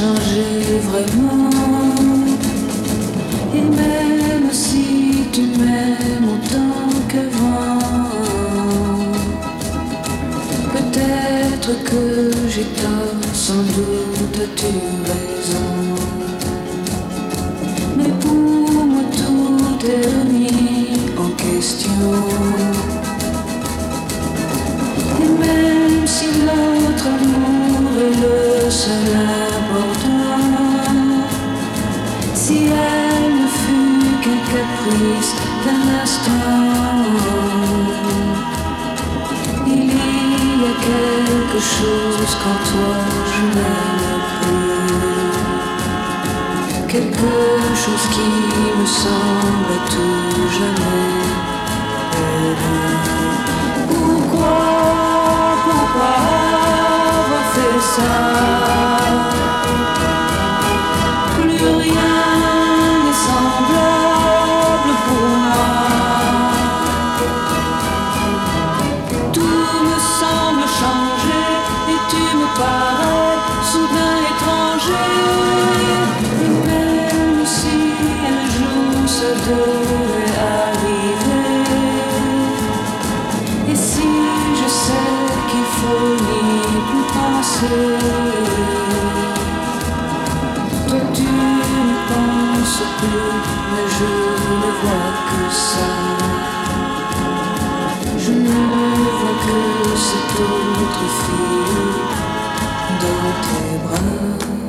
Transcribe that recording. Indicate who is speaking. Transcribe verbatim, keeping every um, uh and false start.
Speaker 1: changé vraiment. Et même si tu m'aimes autant qu'avant, peut-être que j'ai tort, sans doute as-tu raison. Mais pour moi tout est remis en question. Et même si notre amour est le seul important, si elle ne fut qu'un caprice d'un instant, il y a quelque chose qu'en toi je n'aime plus, quelque chose qui me semble à tout jamais perdu. Pourquoi, pourquoi avoir fait ça? Plus rien n'est semblable pour moi. Tout me semble changer et tu me parais soudain étranger. Et même si un jour ça devait arriver, et si je sais qu'il faut n'y plus penser, toi tu ne penses plus, mais je ne vois que ça. Je ne vois que cette autre fille dans tes bras.